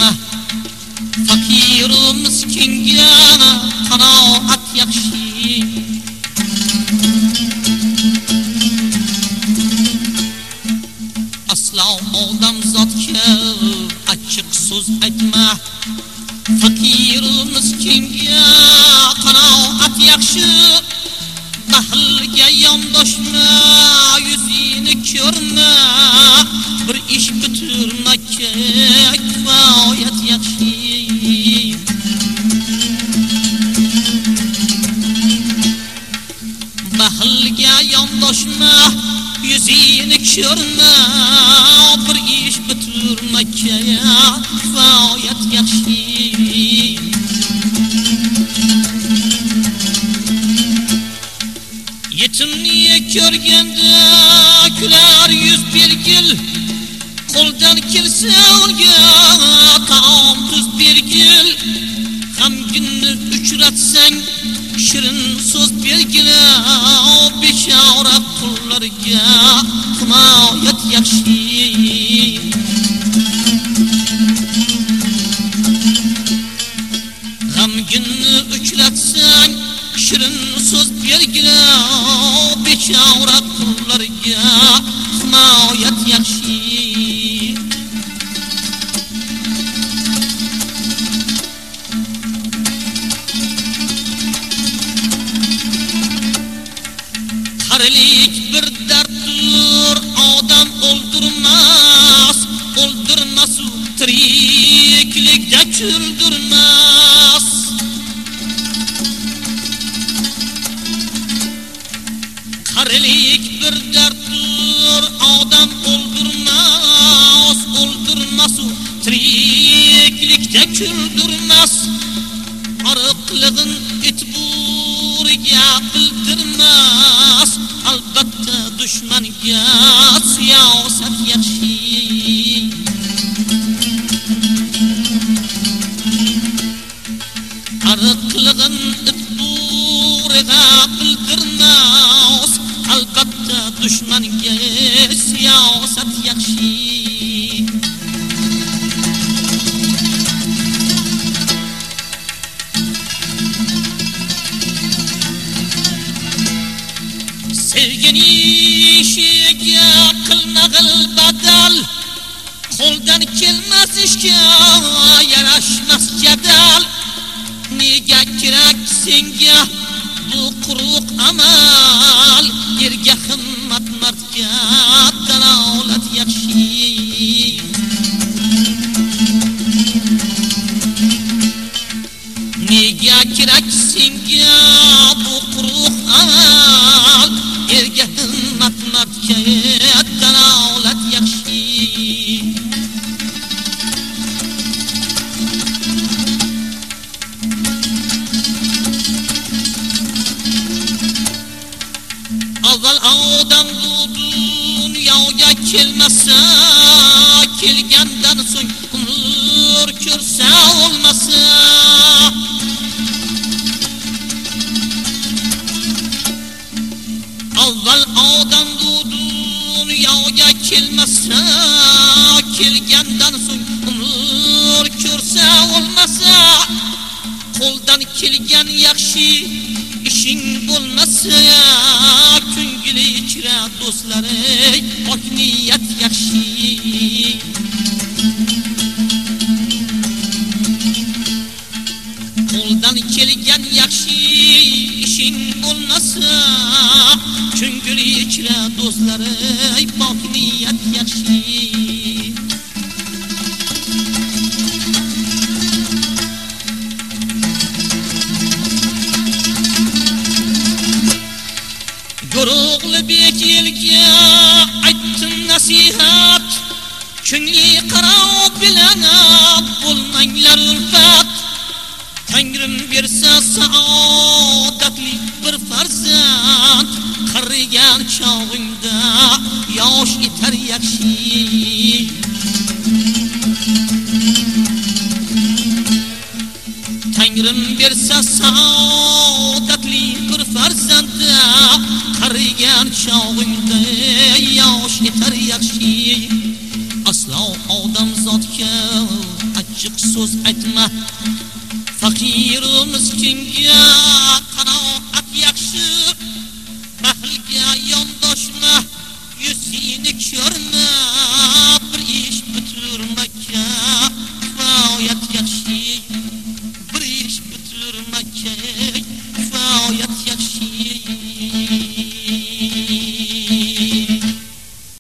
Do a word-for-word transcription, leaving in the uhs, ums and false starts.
fakir miskinga qanoat yaxshi. Aslo odamzodga achchiq so'z aytma, fakir miskinga qanoat yaxshi. Bahlga yondoshma, yuzini ko'rma, bir ish bitirma, kifoyat yaxshi. Bahlga yondoshma, yuzini ko'rma, bir ish bitirma, kifoyat yaxshi. Yetimni ko'rganda kular yuz bergil, qo'ldan kelsa unga taom tuz bergil. G'amginni uchratsang shirin so'z bergil, bechora qullarga himoyat yaxshi. G'amginni uchratsang shirin so'z bergil, bechora qullarga himoyat yaxshi. Qarilik bir darddir, odam o'ldirmas, o'ldirmas u tiriklikda kuldirmas. Qarilik bir darddir, odam o'ldirmas, o'ldirmas u tiriklikda kuldirmas. Ariqlig'in itburiga bildirmas, albatta dushmanga siyosat yaxshi. Ariqlig'in itburiga bildirmas, albatta dushmanga siyosat yaxshi. Sevgan ishiga qilmag'il badal, qo'ldan kelmas ishga yarashmas jadal. Nega kerak senga bu quruq amal, yerga himmat mardga dalolat yaxshi. Nega kerak senga bu quruq amal, yerga himmat mardga dalolat yaxshi. Avval odam bu dunyoga kelmasa, kelgandan so'ng umr ko'rsa olmasa. Avval odam bu dunyoga kelmasa, kelgandan so'ng umr ko'rsa olmasa. Qo'ldan kelgan yaxshi ishing bo'lmasa, ko'ngli ichra do'stlari pok niyat yaxshi. Qo'ldan kelgan yaxshi ishing bo'lmasa, ko'ngli ichra do'stlari pok niyat yaxshi. Guruhli bekilga aytdim nasihat, ko'ngli qarab bilan bo'lmanglar ulfat. Tangrim bersa saodatli bir farzand, qarigan chog'ingda yosh etar yaxshi. Tangrim bersa saodatli bir farzand, qarigan chog'ingda yosh etar yaxshi. Aslo odamzodga achchiq so'z aytma. Faqir miskinga